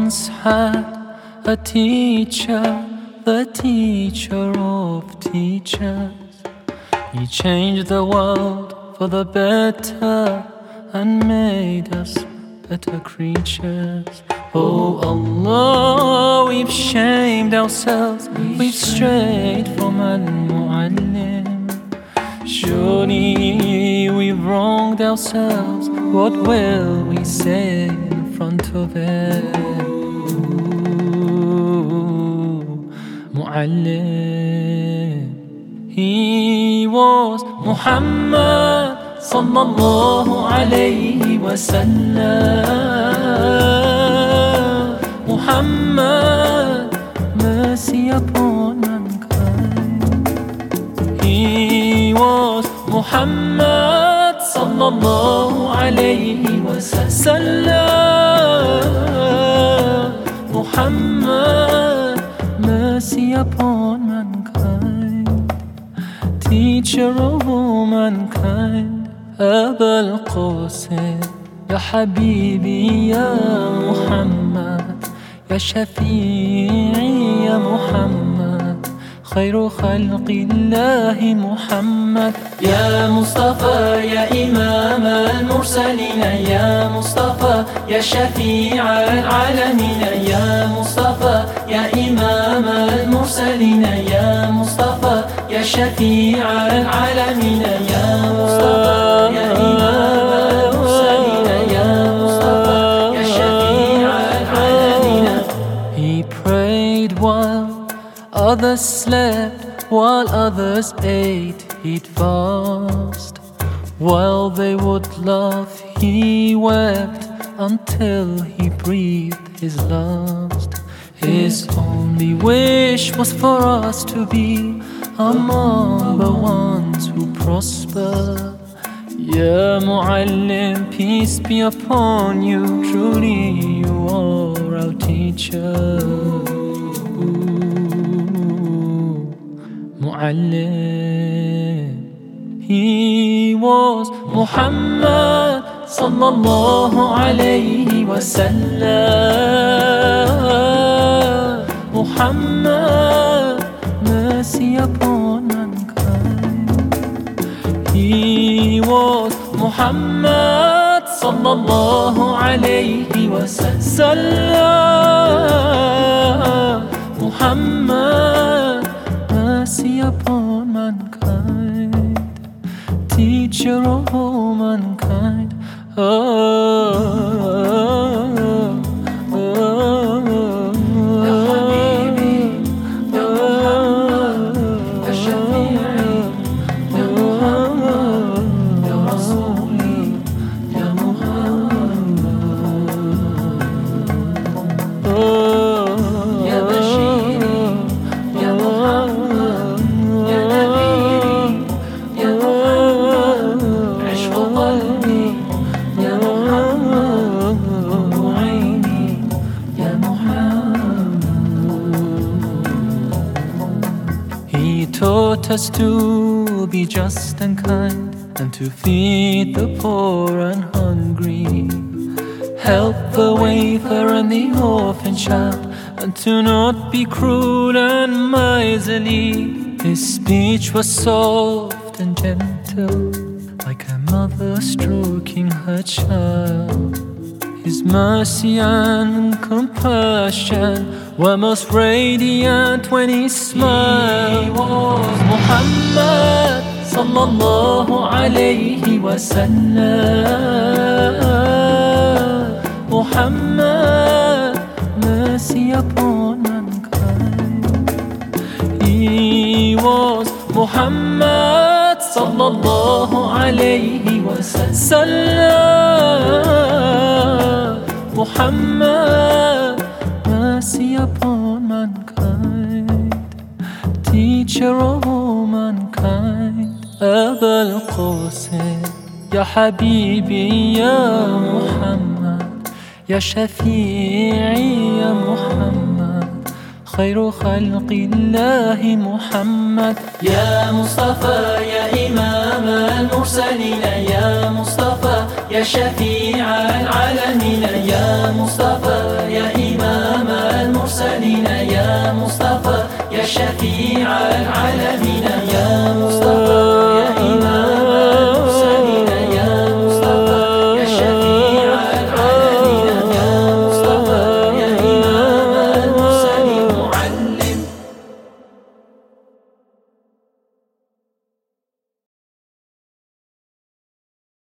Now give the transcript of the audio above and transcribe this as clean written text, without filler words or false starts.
once had a teacher, the teacher of teachers. He changed the world for the better and made us better creatures. Oh Allah, we've shamed ourselves, we've strayed from Al-Mu'allim. Surely we've wronged ourselves, what will we say in front of it? Mu'allim. He was Muhammad sallallahu alayhi wa sallam. Muhammad, mercy upon mankind. He was Muhammad sallallahu alayhi wa sallam. Muhammad, mercy upon mankind. Teacher of all mankind, Aba al-Qasim, Ya Habibi, Ya Muhammad, Ya Shafi'i, Ya Muhammad, Khayru khalqillahi Muhammad. Ya Mustafa, Ya Imam al-Mursalin, Ya Mustafa, Ya Shafi'i al-Alamin, Ya Mustafa, Ya Imam al-Mursalin, Ya Mustafa, Ya Shafi'i al-Alamin, Ya Mustafa, Ya Imam al-Mursalin, Ya Mustafa, Ya Shafi'i al-Alamin. He prayed while others slept, while others ate, he'd fast. While they would laugh, he wept until he breathed his last. His only wish was for us to be among the ones who prosper. Ya Mu'allim, peace be upon you, truly you are our teacher. Mu'allim. He was Muhammad sallallahu alayhi wa sallam. Muhammad, mercy upon mankind. He was Muhammad sallallahu alayhi wa sallam. Muhammad, mercy upon mankind. Teacher of all mankind. Ya Habibi, Ya Muhammad, Ya Shafi'i, Ya Muhammad, Ya Rasuli, Ya Muhammad. Ya Bashiri, Ya Muhammad, Ya Nadhiri, Ya Muhammad, عشق قلبي يا محمد، نور عيني يا محمد. He taught us to be just and kind, and to feed the poor and hungry, help the wafer and the orphan child, and to not be cruel and miserly. His speech was soft and gentle, like a mother stroking her child. His mercy and compassion were most radiant when he smiled. He was Muhammad sallallahu alayhi wa sallam. Muhammad, mercy upon mankind. He was Muhammad sallallahu alayhi wa sallam. Muhammad, mercy upon mankind. Teacher of all mankind. Aba al-Qasim, Ya Habibi, Ya Muhammad, Ya Shafi'i, Ya Muhammad, Khayru khalqillahi Muhammad. Ya Mustafa, Ya Imam al-Mursalin, Ya Mustafa, Ya Shafi'i al-Alamin, Ya Mustafa, Ya Imam المرسلين يا مصطفى يا شفيع العالمين يا مصطفى